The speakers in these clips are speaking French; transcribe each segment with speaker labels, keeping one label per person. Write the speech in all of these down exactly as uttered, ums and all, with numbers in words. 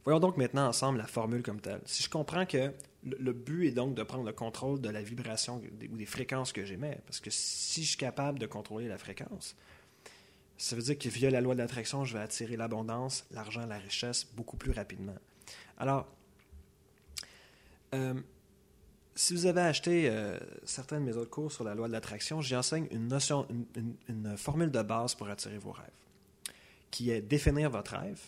Speaker 1: Voyons donc maintenant ensemble la formule comme telle. Si je comprends que le, le but est donc de prendre le contrôle de la vibration des, ou des fréquences que j'émets, parce que si je suis capable de contrôler la fréquence, ça veut dire que via la loi de l'attraction, je vais attirer l'abondance, l'argent, la richesse beaucoup plus rapidement. Alors, euh, si vous avez acheté euh, certains de mes autres cours sur la loi de l'attraction, j'y enseigne une notion, une, une, une formule de base pour attirer vos rêves, qui est définir votre rêve,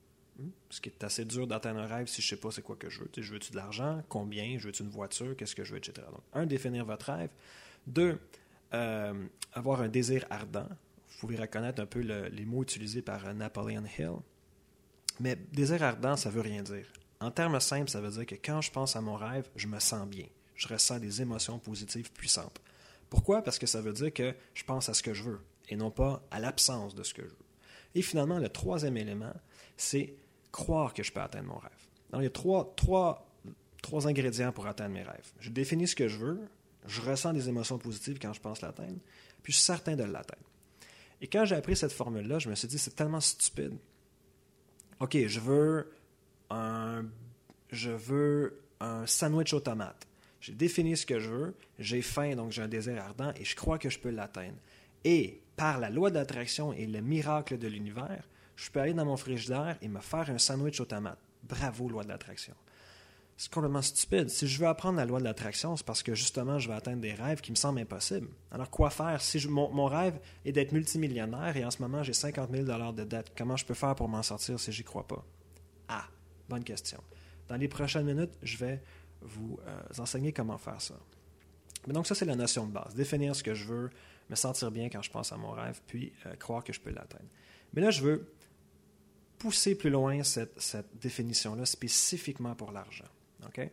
Speaker 1: ce qui est assez dur d'atteindre un rêve si je ne sais pas c'est quoi que je veux. Tu sais, je veux-tu de l'argent? Combien? Je veux-tu une voiture? Qu'est-ce que je veux? Etc. Donc, un, définir votre rêve. Deux, euh, avoir un désir ardent. Vous pouvez reconnaître un peu le, les mots utilisés par Napoleon Hill. Mais désir ardent, ça ne veut rien dire. En termes simples, ça veut dire que quand je pense à mon rêve, je me sens bien. Je ressens des émotions positives puissantes. Pourquoi? Parce que ça veut dire que je pense à ce que je veux et non pas à l'absence de ce que je veux. Et finalement, le troisième élément, c'est croire que je peux atteindre mon rêve. Alors, il y a trois, trois, trois ingrédients pour atteindre mes rêves. Je définis ce que je veux, je ressens des émotions positives quand je pense l'atteindre, puis je suis certain de l'atteindre. Et quand j'ai appris cette formule-là, je me suis dit, c'est tellement stupide. OK, je veux un, je veux un sandwich aux tomates. J'ai défini ce que je veux, j'ai faim, donc j'ai un désir ardent, et je crois que je peux l'atteindre. Et par la loi de l'attraction et le miracle de l'univers, je peux aller dans mon frigidaire et me faire un sandwich aux tomates. Bravo, loi de l'attraction. C'est complètement stupide. Si je veux apprendre la loi de l'attraction, c'est parce que justement, je vais atteindre des rêves qui me semblent impossibles. Alors, quoi faire? Si je, mon, mon rêve est d'être multimillionnaire et en ce moment, j'ai cinquante mille dollars de dette, comment je peux faire pour m'en sortir si j'y crois pas? Ah, bonne question. Dans les prochaines minutes, je vais vous euh, enseigner comment faire ça. Mais donc, ça, c'est la notion de base. Définir ce que je veux, me sentir bien quand je pense à mon rêve, puis euh, croire que je peux l'atteindre. Mais là, je veux pousser plus loin cette, cette définition-là spécifiquement pour l'argent. Okay?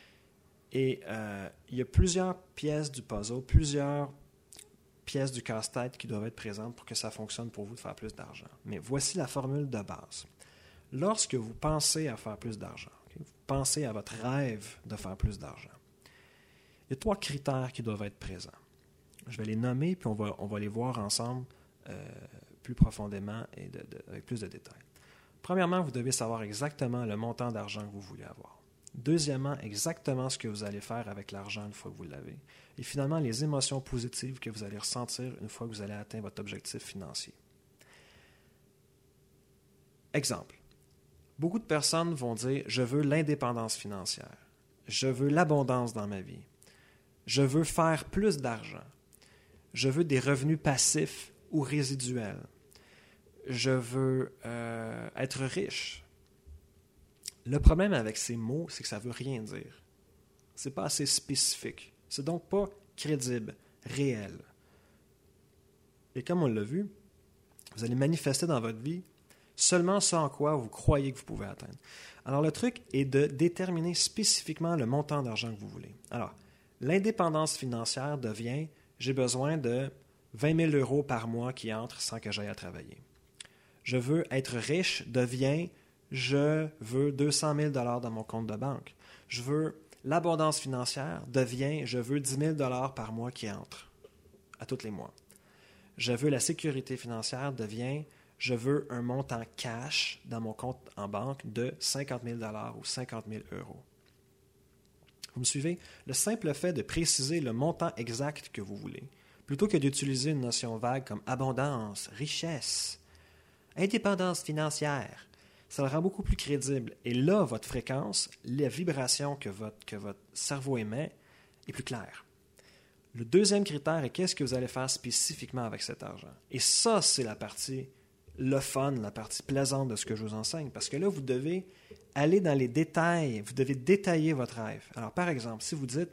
Speaker 1: Et euh, il y a plusieurs pièces du puzzle, plusieurs pièces du casse-tête qui doivent être présentes pour que ça fonctionne pour vous de faire plus d'argent. Mais voici la formule de base. Lorsque vous pensez à faire plus d'argent, okay, vous pensez à votre rêve de faire plus d'argent, il y a trois critères qui doivent être présents. Je vais les nommer, puis on va, on va les voir ensemble euh, plus profondément et de, de, avec plus de détails. Premièrement, vous devez savoir exactement le montant d'argent que vous voulez avoir. Deuxièmement, exactement ce que vous allez faire avec l'argent une fois que vous l'avez. Et finalement, les émotions positives que vous allez ressentir une fois que vous allez atteindre votre objectif financier. Exemple. Beaucoup de personnes vont dire « Je veux l'indépendance financière. Je veux l'abondance dans ma vie. Je veux faire plus d'argent. Je veux des revenus passifs ou résiduels. Je veux euh, être riche. » Le problème avec ces mots, c'est que ça ne veut rien dire. Ce n'est pas assez spécifique. C'est donc pas crédible, réel. Et comme on l'a vu, vous allez manifester dans votre vie seulement ce en quoi vous croyez que vous pouvez atteindre. Alors, le truc est de déterminer spécifiquement le montant d'argent que vous voulez. Alors, l'indépendance financière devient « j'ai besoin de vingt mille euros par mois qui entrent sans que j'aille à travailler ». Je veux être riche devient « je veux deux cent mille dollars dans mon compte de banque ». Je veux l'abondance financière devient « je veux dix mille dollars par mois qui entrent à tous les mois ». Je veux la sécurité financière devient « je veux un montant cash dans mon compte en banque de cinquante mille dollars ou cinquante mille euros ». Vous me suivez? Le simple fait de préciser le montant exact que vous voulez, plutôt que d'utiliser une notion vague comme abondance, richesse, indépendance financière, ça le rend beaucoup plus crédible. Et là, votre fréquence, la vibration que votre, que votre cerveau émet est plus claire. Le deuxième critère est qu'est-ce que vous allez faire spécifiquement avec cet argent. Et ça, c'est la partie, le fun, la partie plaisante de ce que je vous enseigne. Parce que là, vous devez aller dans les détails, vous devez détailler votre rêve. Alors, par exemple, si vous dites,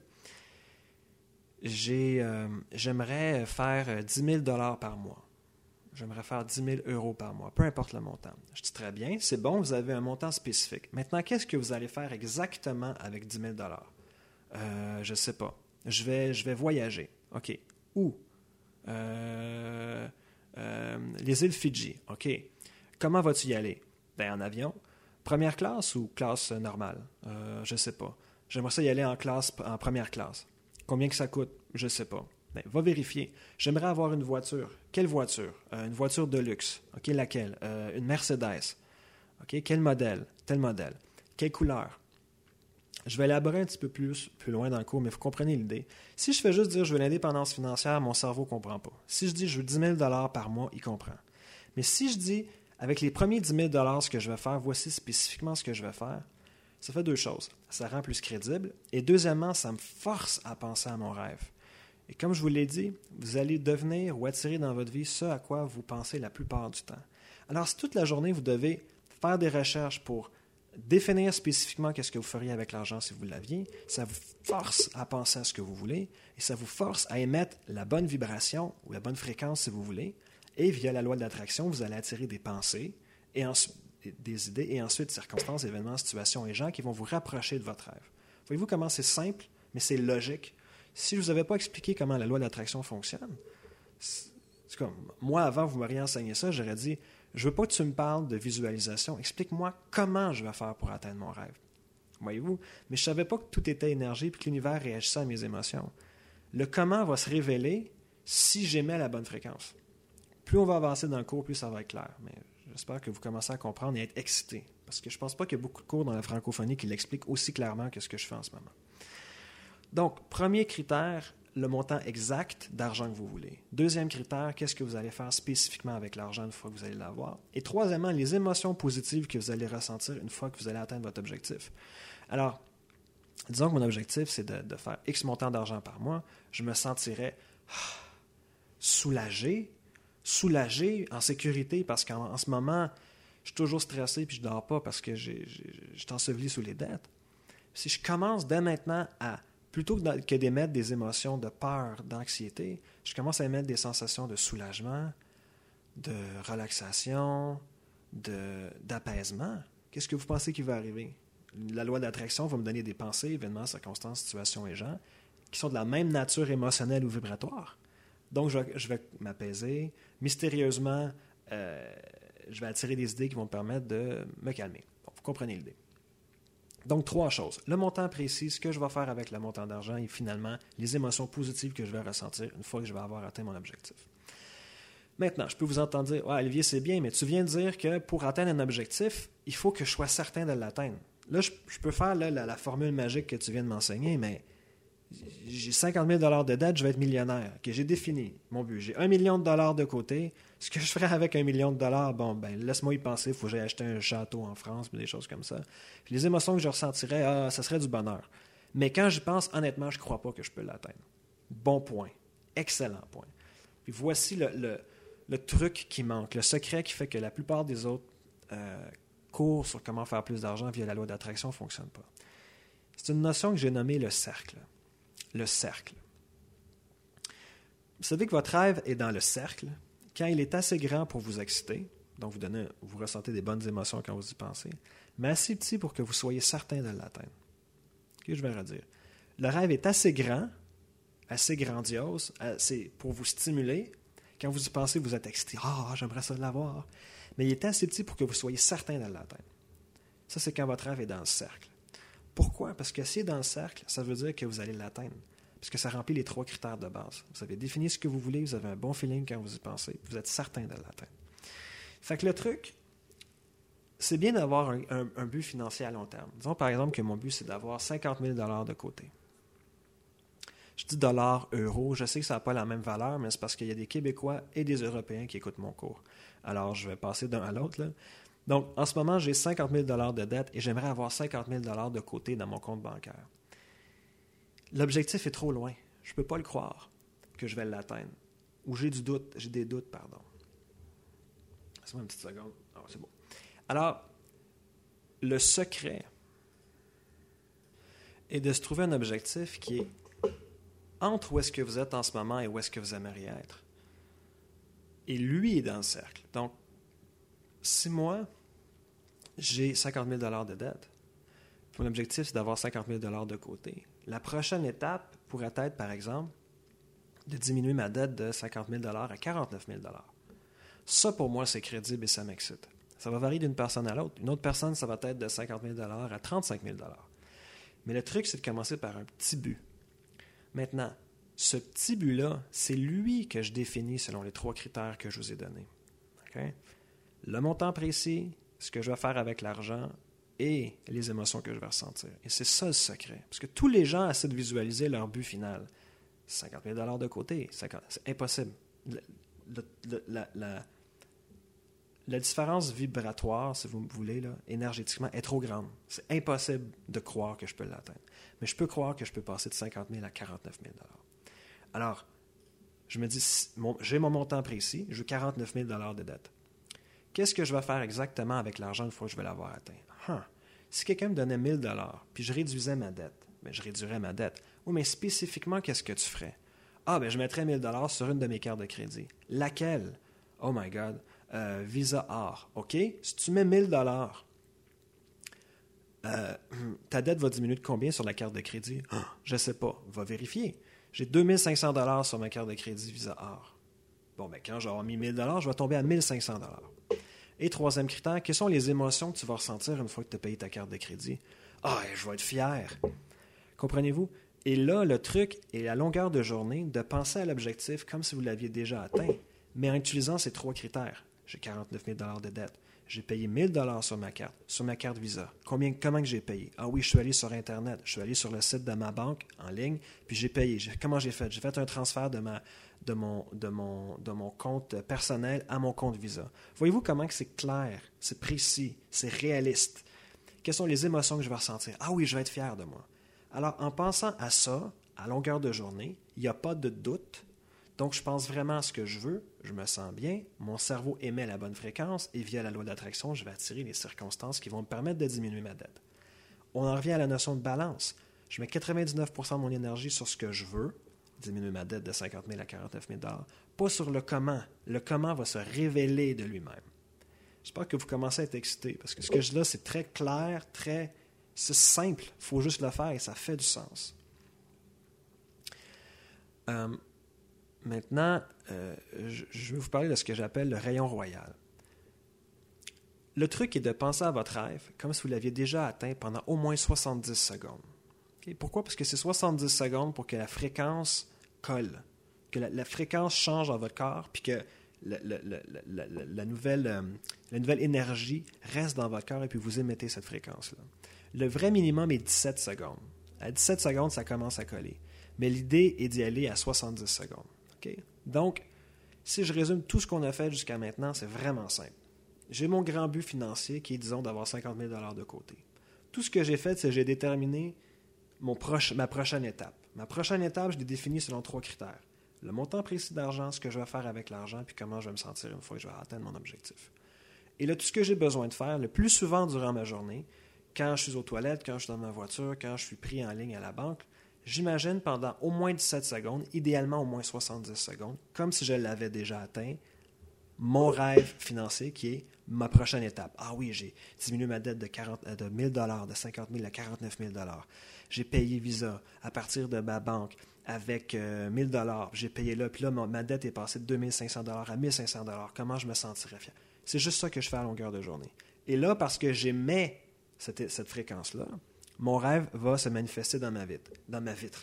Speaker 1: j'ai, euh, j'aimerais faire dix mille dollars par mois. J'aimerais faire dix mille euros par mois, peu importe le montant. Je dis très bien, c'est bon, vous avez un montant spécifique. Maintenant, qu'est-ce que vous allez faire exactement avec dix mille dollars? Euh, je ne sais pas. Je vais, je vais voyager. OK. Où? Euh, euh, les îles Fidji. OK. Comment vas-tu y aller? Bien, en avion. Première classe ou classe normale? Euh, je ne sais pas. J'aimerais ça y aller en classe, en première classe. Combien que ça coûte? Je ne sais pas. Bien, va vérifier. J'aimerais avoir une voiture. Quelle voiture? Euh, une voiture de luxe. OK, laquelle? Euh, une Mercedes. OK, quel modèle? tel modèle. Quelle couleur? Je vais élaborer un petit peu plus, plus loin dans le cours, mais vous comprenez l'idée. Si je fais juste dire je veux l'indépendance financière, mon cerveau ne comprend pas. Si je dis je veux dix mille dollars par mois, il comprend. Mais si je dis avec les premiers dix mille dollars ce que je vais faire, voici spécifiquement ce que je vais faire, ça fait deux choses. Ça rend plus crédible et deuxièmement, ça me force à penser à mon rêve. Et comme je vous l'ai dit, vous allez devenir ou attirer dans votre vie ce à quoi vous pensez la plupart du temps. Alors, si toute la journée, vous devez faire des recherches pour définir spécifiquement qu'est-ce que vous feriez avec l'argent si vous l'aviez, ça vous force à penser à ce que vous voulez et ça vous force à émettre la bonne vibration ou la bonne fréquence si vous voulez. Et via la loi de l'attraction, vous allez attirer des pensées et ensuite, des idées et ensuite circonstances, événements, situations et gens qui vont vous rapprocher de votre rêve. Voyez-vous comment c'est simple, mais c'est logique. Si je ne vous avais pas expliqué comment la loi de l'attraction fonctionne, c'est, c'est comme, moi, avant, vous m'auriez enseigné ça, j'aurais dit, je ne veux pas que tu me parles de visualisation, explique-moi comment je vais faire pour atteindre mon rêve. Voyez-vous? Mais je ne savais pas que tout était énergie et que l'univers réagissait à mes émotions. Le comment va se révéler si j'émets la bonne fréquence. Plus on va avancer dans le cours, plus ça va être clair. Mais j'espère que vous commencez à comprendre et à être excité. Parce que je ne pense pas qu'il y a beaucoup de cours dans la francophonie qui l'expliquent aussi clairement que ce que je fais en ce moment. Donc, premier critère, le montant exact d'argent que vous voulez. Deuxième critère, qu'est-ce que vous allez faire spécifiquement avec l'argent une fois que vous allez l'avoir. Et troisièmement, les émotions positives que vous allez ressentir une fois que vous allez atteindre votre objectif. Alors, disons que mon objectif, c'est de, de faire X montant d'argent par mois. Je me sentirais ah, soulagé, soulagé, en sécurité, parce qu'en en ce moment, je suis toujours stressé puis je ne dors pas parce que j'ai, j'ai, je suis enseveli sous les dettes. Si je commence dès maintenant à plutôt que d'émettre des émotions de peur, d'anxiété, je commence à émettre des sensations de soulagement, de relaxation, de, d'apaisement. Qu'est-ce que vous pensez qui va arriver? La loi d'attraction va me donner des pensées, événements, circonstances, situations et gens qui sont de la même nature émotionnelle ou vibratoire. Donc, je vais, je vais m'apaiser. Mystérieusement, euh, je vais attirer des idées qui vont me permettre de me calmer. Bon, vous comprenez l'idée. Donc, trois choses. Le montant précis, ce que je vais faire avec le montant d'argent et finalement, les émotions positives que je vais ressentir une fois que je vais avoir atteint mon objectif. Maintenant, je peux vous entendre dire, ouais, Olivier, c'est bien, mais tu viens de dire que pour atteindre un objectif, il faut que je sois certain de l'atteindre. Là, je, je peux faire là, la, la formule magique que tu viens de m'enseigner, mais j'ai cinquante mille dollars de dette, je vais être millionnaire. Okay, j'ai défini mon but. J'ai un million de dollars de côté. Ce que je ferais avec un million de dollars, bon, ben, laisse-moi y penser. Il faut que j'aille acheter un château en France, des choses comme ça. Puis les émotions que je ressentirais, ah, ça serait du bonheur. Mais quand j'y pense, honnêtement, je ne crois pas que je peux l'atteindre. Bon point. Excellent point. Puis voici le, le, le truc qui manque, le secret qui fait que la plupart des autres euh, cours sur comment faire plus d'argent via la loi d'attraction ne fonctionnent pas. C'est une notion que j'ai nommée le cercle. Le cercle. Vous savez que votre rêve est dans le cercle quand il est assez grand pour vous exciter, donc vous, donnez, vous ressentez des bonnes émotions quand vous y pensez, mais assez petit pour que vous soyez certain de l'atteindre. Okay, je vais redire. Le rêve est assez grand, assez grandiose, assez pour vous stimuler. Quand vous y pensez, vous êtes excité. « Ah, j'aimerais ça l'avoir. » Mais il est assez petit pour que vous soyez certain de l'atteindre. Ça, c'est quand votre rêve est dans le cercle. Pourquoi? Parce que si est dans le cercle, ça veut dire que vous allez l'atteindre. Parce que ça remplit les trois critères de base. Vous avez défini ce que vous voulez, vous avez un bon feeling quand vous y pensez, vous êtes certain de l'atteindre. Fait que le truc, c'est bien d'avoir un, un, un but financier à long terme. Disons par exemple que mon but, c'est d'avoir cinquante mille dollars de côté. Je dis dollars, euros, je sais que ça n'a pas la même valeur, mais c'est parce qu'il y a des Québécois et des Européens qui écoutent mon cours. Alors, je vais passer d'un à l'autre, là. Donc, en ce moment, j'ai cinquante mille dollars de dette et j'aimerais avoir cinquante mille dollars de côté dans mon compte bancaire. L'objectif est trop loin. Je ne peux pas le croire que je vais l'atteindre. Ou j'ai du doute, j'ai des doutes, pardon. Laisse-moi une petite seconde. Ah, c'est bon. Alors, le secret est de se trouver un objectif qui est entre où est-ce que vous êtes en ce moment et où est-ce que vous aimeriez être. Et lui est dans le cercle. Donc, si moi, j'ai cinquante mille dollars de dette, mon objectif, c'est d'avoir cinquante mille dollars de côté. La prochaine étape pourrait être, par exemple, de diminuer ma dette de cinquante mille dollars à quarante-neuf mille dollars. Ça, pour moi, c'est crédible et ça m'excite. Ça va varier d'une personne à l'autre. Une autre personne, ça va être de cinquante mille dollars à trente-cinq mille dollars. Mais le truc, c'est de commencer par un petit but. Maintenant, ce petit but-là, c'est lui que je définis selon les trois critères que je vous ai donnés. Okay? Le montant précis, ce que je vais faire avec l'argent, et les émotions que je vais ressentir. Et c'est ça le secret. Parce que tous les gens essaient de visualiser leur but final. cinquante mille dollars de côté, cinquante c'est impossible. Le, le, le, la, la, la différence vibratoire, si vous voulez, là, énergétiquement, est trop grande. C'est impossible de croire que je peux l'atteindre. Mais je peux croire que je peux passer de cinquante mille à quarante-neuf mille dollars. Alors, je me dis, mon, j'ai mon montant précis, je veux quarante-neuf mille dollars de dette. Qu'est-ce que je vais faire exactement avec l'argent une fois que je vais l'avoir atteint? Huh. Si quelqu'un me donnait mille dollars, puis je réduisais ma dette, bien, je réduirais ma dette. Oui, mais spécifiquement, qu'est-ce que tu ferais? Ah, bien, je mettrais mille dollars sur une de mes cartes de crédit. Laquelle? Oh my God. Euh, Visa Or. OK? Si tu mets mille dollars, euh, ta dette va diminuer de combien sur la carte de crédit? Oh, je ne sais pas. Va vérifier. J'ai deux mille cinq cents dollars sur ma carte de crédit Visa Or. Bon, bien, quand j'aurai mis mille dollars, je vais tomber à mille cinq cents dollars. Et troisième critère, quelles sont les émotions que tu vas ressentir une fois que tu as payé ta carte de crédit? Ah, je vais être fier. Comprenez-vous? Et là, le truc est la longueur de journée de penser à l'objectif comme si vous l'aviez déjà atteint, mais en utilisant ces trois critères. J'ai quarante-neuf mille dollars de dette. J'ai payé mille dollars sur ma carte, sur ma carte Visa. Combien, comment que j'ai payé? Ah oui, je suis allé sur Internet. Je suis allé sur le site de ma banque en ligne, puis j'ai payé. J'ai, comment j'ai fait? J'ai fait un transfert de, ma, de, mon, de, mon, de mon compte personnel à mon compte Visa. Voyez-vous comment que c'est clair, c'est précis, c'est réaliste? Quelles sont les émotions que je vais ressentir? Ah oui, je vais être fier de moi. Alors, en pensant à ça, à longueur de journée, il n'y a pas de doute. Donc, je pense vraiment à ce que je veux, je me sens bien, mon cerveau émet la bonne fréquence et via la loi d'attraction, je vais attirer les circonstances qui vont me permettre de diminuer ma dette. On en revient à la notion de balance. Je mets quatre-vingt-dix-neuf pour cent de mon énergie sur ce que je veux, diminuer ma dette de cinquante mille à quarante-neuf mille dollars, pas sur le comment. Le comment va se révéler de lui-même. J'espère que vous commencez à être excité, parce que ce que je dis là, c'est très clair, très... c'est simple. Il faut juste le faire et ça fait du sens. Euh, maintenant, euh, je, je vais vous parler de ce que j'appelle le rayon royal. Le truc est de penser à votre rêve comme si vous l'aviez déjà atteint pendant au moins soixante-dix secondes. Okay? Pourquoi? Parce que c'est soixante-dix secondes pour que la fréquence colle, que la, la fréquence change dans votre corps, puis que la, la, la, la, la, la, nouvelle, euh, la nouvelle énergie reste dans votre corps et puis vous émettez cette fréquence-là. Le vrai minimum est dix-sept secondes. À dix-sept secondes, ça commence à coller. Mais l'idée est d'y aller à soixante-dix secondes. Okay? Donc, si je résume tout ce qu'on a fait jusqu'à maintenant, c'est vraiment simple. J'ai mon grand but financier qui est, disons, d'avoir cinquante mille dollars de côté. Tout ce que j'ai fait, c'est que j'ai déterminé mon proche, ma prochaine étape. Ma prochaine étape, je l'ai définie selon trois critères. Le montant précis d'argent, ce que je vais faire avec l'argent, puis comment je vais me sentir une fois que je vais atteindre mon objectif. Et là, tout ce que j'ai besoin de faire, le plus souvent durant ma journée, quand je suis aux toilettes, quand je suis dans ma voiture, quand je suis pris en ligne à la banque, j'imagine pendant au moins dix-sept secondes, idéalement au moins soixante-dix secondes, comme si je l'avais déjà atteint, mon rêve financier qui est ma prochaine étape. Ah oui, j'ai diminué ma dette de, quarante, de mille dollars, de cinquante mille à quarante-neuf mille dollars. J'ai payé Visa à partir de ma banque avec euh, mille dollars. J'ai payé là, puis là, ma, ma dette est passée de deux mille cinq cents dollars à mille cinq cents dollars. Comment je me sentirais fier? C'est juste ça que je fais à longueur de journée. Et là, parce que j'aimais cette, cette fréquence-là, mon rêve va se manifester dans ma vitre. Dans ma vitre.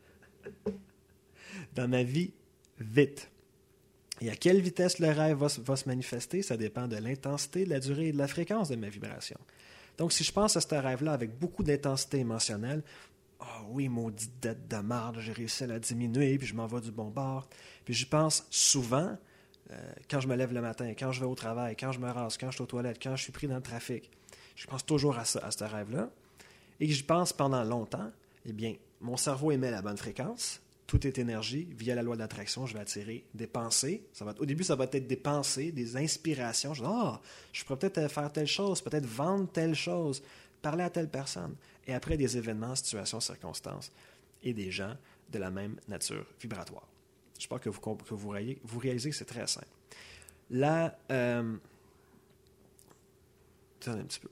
Speaker 1: Dans ma vie, vite. Et à quelle vitesse le rêve va, va se manifester? Ça dépend de l'intensité, de la durée et de la fréquence de ma vibration. Donc, si je pense à ce rêve-là avec beaucoup d'intensité émotionnelle, « Ah oh oui, maudite dette de marde, j'ai réussi à la diminuer, puis je m'en vais du bon bord. » Puis j'y pense souvent, euh, quand je me lève le matin, quand je vais au travail, quand je me rase, quand je suis aux toilettes, quand je suis pris dans le trafic. Je pense toujours à, ça, à ce rêve-là. Et que j'y pense pendant longtemps, eh bien, mon cerveau émet la bonne fréquence. Tout est énergie. Via la loi de l'attraction, je vais attirer des pensées. Ça va, au début, ça va être des pensées, des inspirations. Je dis, ah, je pourrais peut-être faire telle chose, peut-être vendre telle chose, parler à telle personne. Et après, des événements, situations, circonstances et des gens de la même nature vibratoire. J'espère que vous, que vous, réalisez, vous réalisez que c'est très simple. Là, euh... attendez un petit peu.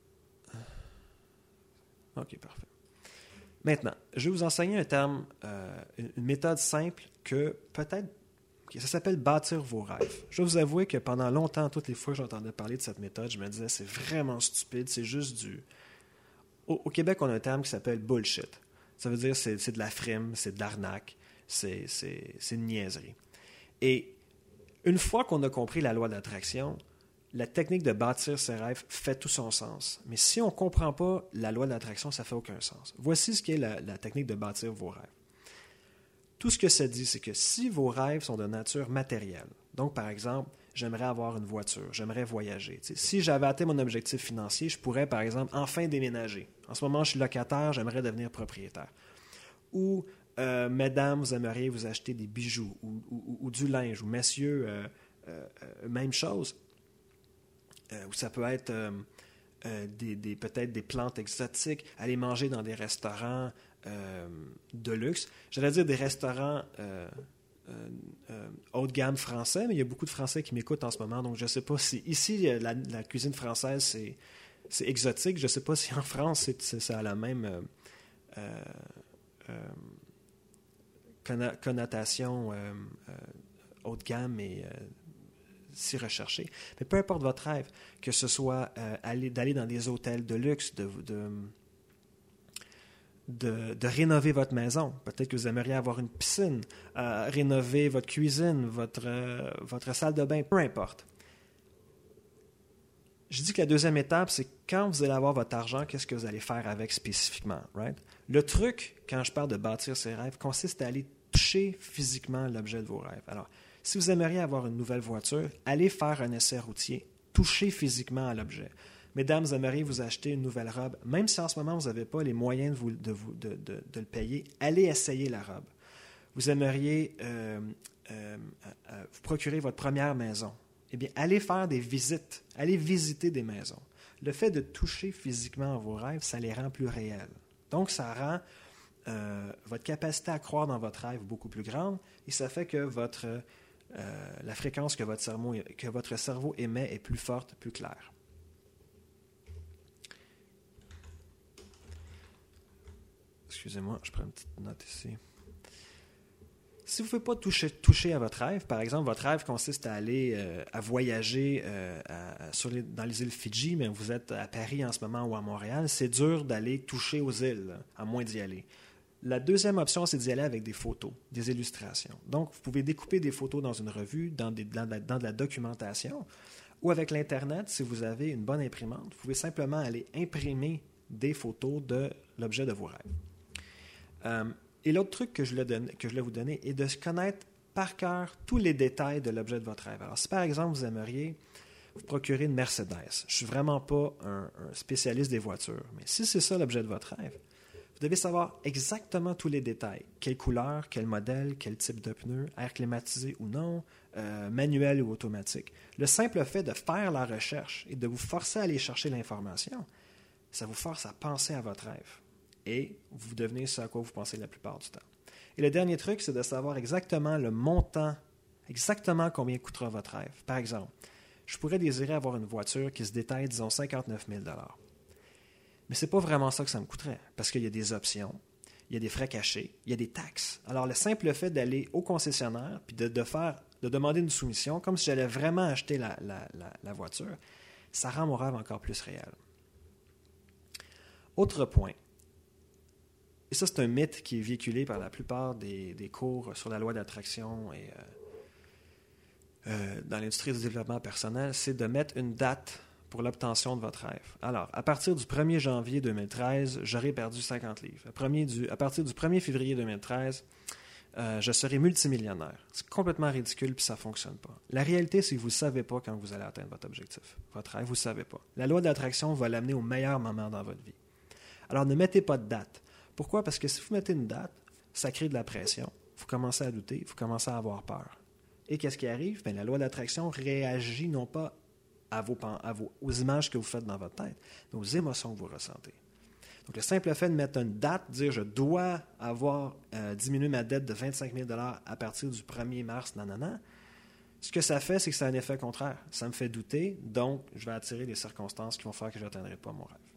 Speaker 1: OK, parfait. Maintenant, je vais vous enseigner un terme, euh, une méthode simple que peut-être, ça s'appelle bâtir vos rêves. Je vais vous avouer que pendant longtemps, toutes les fois que j'entendais parler de cette méthode, je me disais c'est vraiment stupide, c'est juste du... Au, au Québec, on a un terme qui s'appelle bullshit. Ça veut dire c'est, c'est de la frime, c'est de l'arnaque, c'est, c'est, c'est une niaiserie. Et une fois qu'on a compris la loi d'attraction, la technique de bâtir ses rêves fait tout son sens. Mais si on ne comprend pas la loi de l'attraction, ça ne fait aucun sens. Voici ce qu'est la, la technique de bâtir vos rêves. Tout ce que ça dit, c'est que si vos rêves sont de nature matérielle, donc par exemple, j'aimerais avoir une voiture, j'aimerais voyager. T'sais, si j'avais atteint mon objectif financier, je pourrais par exemple enfin déménager. En ce moment, je suis locataire, j'aimerais devenir propriétaire. Ou, euh, mesdames, vous aimeriez vous acheter des bijoux ou, ou, ou du linge, ou messieurs, euh, euh, même chose. Euh, ou ça peut être euh, euh, des, des, peut-être des plantes exotiques, aller manger dans des restaurants euh, de luxe. J'allais dire des restaurants euh, euh, euh, haut de gamme français, mais il y a beaucoup de Français qui m'écoutent en ce moment, donc je ne sais pas si... Ici, la, la cuisine française, c'est, c'est exotique. Je ne sais pas si en France, c'est, c'est, ça a la même euh, euh, euh, conna- connotation euh, euh, haut de gamme et... Euh, si recherché. Mais peu importe votre rêve, que ce soit euh, aller, d'aller dans des hôtels de luxe, de, de, de, de rénover votre maison. Peut-être que vous aimeriez avoir une piscine, euh, rénover votre cuisine, votre, euh, votre salle de bain, peu importe. Je dis que la deuxième étape, c'est quand vous allez avoir votre argent, qu'est-ce que vous allez faire avec spécifiquement, right? Le truc, quand je parle de bâtir ses rêves, consiste à aller toucher physiquement l'objet de vos rêves. Alors, si vous aimeriez avoir une nouvelle voiture, allez faire un essai routier, touchez physiquement à l'objet. Mesdames, vous aimeriez vous acheter une nouvelle robe, même si en ce moment vous n'avez pas les moyens de, vous, de, vous, de, de, de le payer, allez essayer la robe. Vous aimeriez euh, euh, euh, vous procurer votre première maison. Eh bien, allez faire des visites, allez visiter des maisons. Le fait de toucher physiquement à vos rêves, ça les rend plus réels. Donc, ça rend euh, votre capacité à croire dans votre rêve beaucoup plus grande et ça fait que votre... Euh, la fréquence que votre, cerveau, que votre cerveau émet est plus forte, plus claire. Excusez-moi, je prends une petite note ici. Si vous ne pouvez pas toucher, toucher à votre rêve, par exemple, votre rêve consiste à aller euh, à voyager euh, à, sur les, dans les îles Fidji, mais vous êtes à Paris en ce moment ou à Montréal, c'est dur d'aller toucher aux îles, à moins d'y aller. La deuxième option, c'est d'y aller avec des photos, des illustrations. Donc, vous pouvez découper des photos dans une revue, dans, des, dans, de, la, dans de la documentation, ou avec l'Internet, si vous avez une bonne imprimante, vous pouvez simplement aller imprimer des photos de l'objet de vos rêves. Euh, et l'autre truc que je, voulais donner, que je voulais vous donner est de connaître par cœur tous les détails de l'objet de votre rêve. Alors, si par exemple, vous aimeriez vous procurer une Mercedes, je ne suis vraiment pas un, un spécialiste des voitures, mais si c'est ça l'objet de votre rêve, vous devez savoir exactement tous les détails. Quelle couleur, quel modèle, quel type de pneu, air climatisé ou non, euh, manuel ou automatique. Le simple fait de faire la recherche et de vous forcer à aller chercher l'information, ça vous force à penser à votre rêve. Et vous devenez ce à quoi vous pensez la plupart du temps. Et le dernier truc, c'est de savoir exactement le montant, exactement combien coûtera votre rêve. Par exemple, je pourrais désirer avoir une voiture qui se détaille, disons, cinquante-neuf mille dollars. Mais ce n'est pas vraiment ça que ça me coûterait, parce qu'il y a des options, il y a des frais cachés, il y a des taxes. Alors, le simple fait d'aller au concessionnaire puis de, de, faire, de demander une soumission, comme si j'allais vraiment acheter la, la, la, la voiture, ça rend mon rêve encore plus réel. Autre point, et ça c'est un mythe qui est véhiculé par la plupart des, des cours sur la loi d'attraction et euh, euh, dans l'industrie du développement personnel, c'est de mettre une date pour l'obtention de votre rêve. Alors, à partir du premier janvier deux mille treize, j'aurai perdu cinquante livres. À, premier du, à partir du premier février deux mille treize, euh, je serai multimillionnaire. C'est complètement ridicule puis ça ne fonctionne pas. La réalité, c'est que vous ne savez pas quand vous allez atteindre votre objectif. Votre rêve, vous ne savez pas. La loi de l'attraction va l'amener au meilleur moment dans votre vie. Alors, ne mettez pas de date. Pourquoi? Parce que si vous mettez une date, ça crée de la pression. Vous commencez à douter, vous commencez à avoir peur. Et qu'est-ce qui arrive? Bien, la loi de l'attraction réagit non pas À vos, à vos, aux images que vous faites dans votre tête, mais aux émotions que vous ressentez. Donc, le simple fait de mettre une date, dire je dois avoir euh, diminué ma dette de vingt-cinq mille dollars à partir du premier mars, nanana, ce que ça fait, c'est que ça a un effet contraire. Ça me fait douter, donc je vais attirer les circonstances qui vont faire que je n'atteindrai pas mon rêve.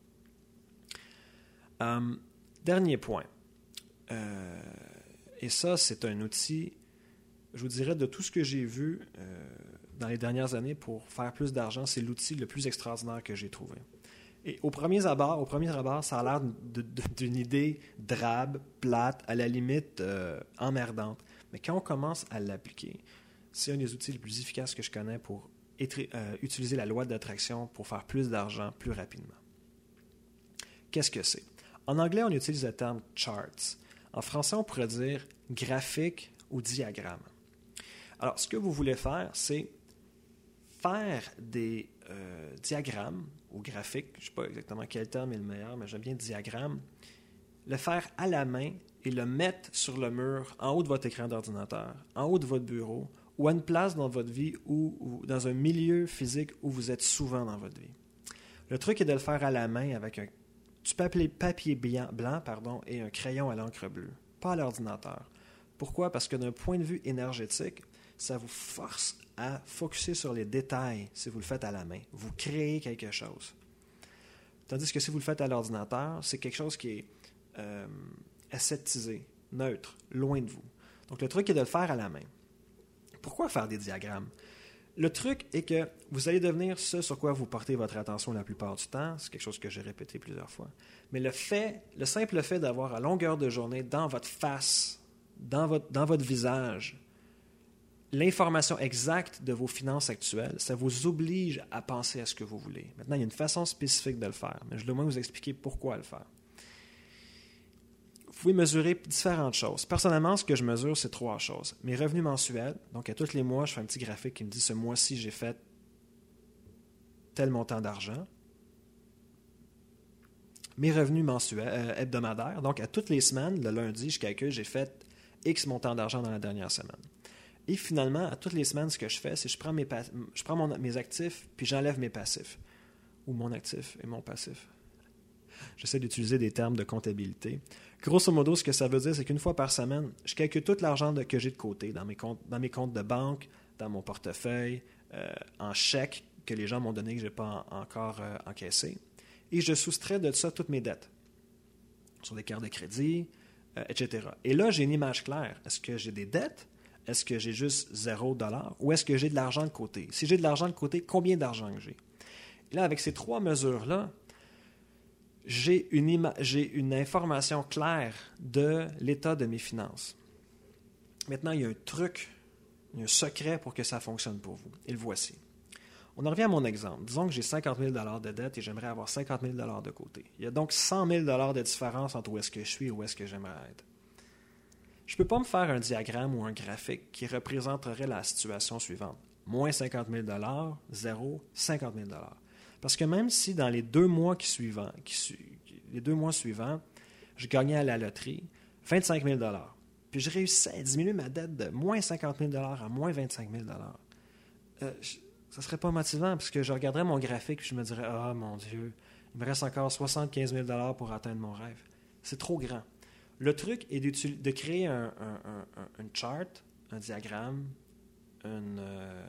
Speaker 1: Euh, dernier point. Euh, et ça, c'est un outil, je vous dirais, de tout ce que j'ai vu euh, dans les dernières années pour faire plus d'argent, c'est l'outil le plus extraordinaire que j'ai trouvé. Et au premier abord, au premier abord, ça a l'air de, de, d'une idée drabe, plate, à la limite euh, emmerdante. Mais quand on commence à l'appliquer, c'est un des outils les plus efficaces que je connais pour être, euh, utiliser la loi d'attraction pour faire plus d'argent plus rapidement. Qu'est-ce que c'est? En anglais, on utilise le terme « charts ». En français, on pourrait dire « graphique » ou « diagramme ». Alors, ce que vous voulez faire, c'est faire des euh, diagrammes ou graphiques, je ne sais pas exactement quel terme est le meilleur, mais j'aime bien diagramme, le faire à la main et le mettre sur le mur en haut de votre écran d'ordinateur, en haut de votre bureau ou à une place dans votre vie ou, ou dans un milieu physique où vous êtes souvent dans votre vie. Le truc est de le faire à la main avec un du papier, papier blanc, blanc pardon, et un crayon à l'encre bleue, pas à l'ordinateur. Pourquoi? Parce que d'un point de vue énergétique, ça vous force à focusser sur les détails si vous le faites à la main. Vous créez quelque chose. Tandis que si vous le faites à l'ordinateur, c'est quelque chose qui est euh, aseptisé, neutre, loin de vous. Donc, le truc est de le faire à la main. Pourquoi faire des diagrammes? Le truc est que vous allez devenir ce sur quoi vous portez votre attention la plupart du temps. C'est quelque chose que j'ai répété plusieurs fois. Mais le fait, le simple fait d'avoir à longueur de journée, dans votre face, dans votre, dans votre visage, l'information exacte de vos finances actuelles, ça vous oblige à penser à ce que vous voulez. Maintenant, il y a une façon spécifique de le faire, mais je dois au moins vous expliquer pourquoi le faire. Vous pouvez mesurer différentes choses. Personnellement, ce que je mesure, c'est trois choses. Mes revenus mensuels, donc à tous les mois, je fais un petit graphique qui me dit ce mois-ci, j'ai fait tel montant d'argent. Mes revenus mensuels, euh, hebdomadaires, donc à toutes les semaines, le lundi, je calcule, j'ai fait X montant d'argent dans la dernière semaine. Et finalement, à toutes les semaines, ce que je fais, c'est que je prends mes, pa- je prends mon, mes actifs, puis j'enlève mes passifs. Ou mon actif et mon passif. J'essaie d'utiliser des termes de comptabilité. Grosso modo, ce que ça veut dire, c'est qu'une fois par semaine, je calcule tout l'argent de, que j'ai de côté dans mes comptes, dans mes comptes de banque, dans mon portefeuille, euh, en chèques que les gens m'ont donné que je n'ai pas en, encore euh, encaissé. Et je soustrais de ça toutes mes dettes, sur des cartes de crédit, euh, et cetera. Et là, j'ai une image claire. Est-ce que j'ai des dettes? Est-ce que j'ai juste zéro dollar? Ou est-ce que j'ai de l'argent de côté? Si j'ai de l'argent de côté, combien d'argent que j'ai? Et là, avec ces trois mesures-là, j'ai une, ima- j'ai une information claire de l'état de mes finances. Maintenant, il y a un truc, il y a un secret pour que ça fonctionne pour vous. Et le voici. On en revient à mon exemple. Disons que j'ai cinquante mille dollars de dette et j'aimerais avoir cinquante mille dollars de côté. Il y a donc cent mille dollars de différence entre où est-ce que je suis et où est-ce que j'aimerais être. Je ne peux pas me faire un diagramme ou un graphique qui représenterait la situation suivante. Moins cinquante mille dollars, zéro, cinquante mille dollars. Parce que même si dans les deux mois qui suivants, qui, les deux mois suivants, je gagnais à la loterie vingt-cinq mille dollars, puis je réussissais à diminuer ma dette de moins cinquante mille dollars à moins vingt-cinq mille dollars, euh, je, ça ne serait pas motivant parce que je regarderais mon graphique et je me dirais « Ah, mon Dieu, il me reste encore soixante-quinze mille dollars pour atteindre mon rêve. » C'est trop grand. Le truc est de créer un, un, un, un, un chart, un diagramme, une, euh,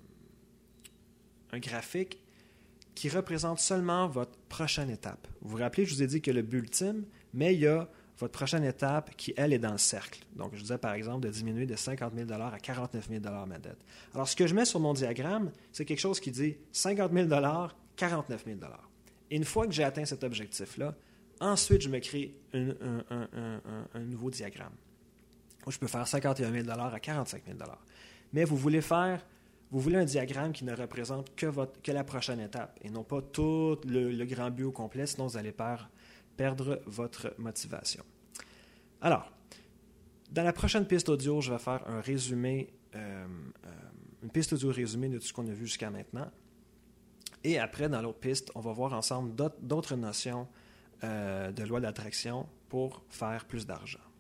Speaker 1: un graphique qui représente seulement votre prochaine étape. Vous vous rappelez, je vous ai dit que le but ultime, mais il y a votre prochaine étape qui, elle, est dans le cercle. Donc, je disais, par exemple, de diminuer de cinquante mille dollars à quarante-neuf mille dollars ma dette. Alors, ce que je mets sur mon diagramme, c'est quelque chose qui dit cinquante mille dollars, quarante-neuf mille dollars. Et une fois que j'ai atteint cet objectif-là, ensuite, je me crée un, un, un, un, un nouveau diagramme. Où je peux faire cinquante et un mille dollars à quarante-cinq mille dollars. Mais vous voulez faire, vous voulez un diagramme qui ne représente que, votre, que la prochaine étape et non pas tout le, le grand but au complet, sinon vous allez perdre, perdre votre motivation. Alors, dans la prochaine piste audio, je vais faire un résumé, euh, euh, une piste audio résumée de tout ce qu'on a vu jusqu'à maintenant. Et après, dans l'autre piste, on va voir ensemble d'autres, d'autres notions euh, de loi d'attraction pour faire plus d'argent.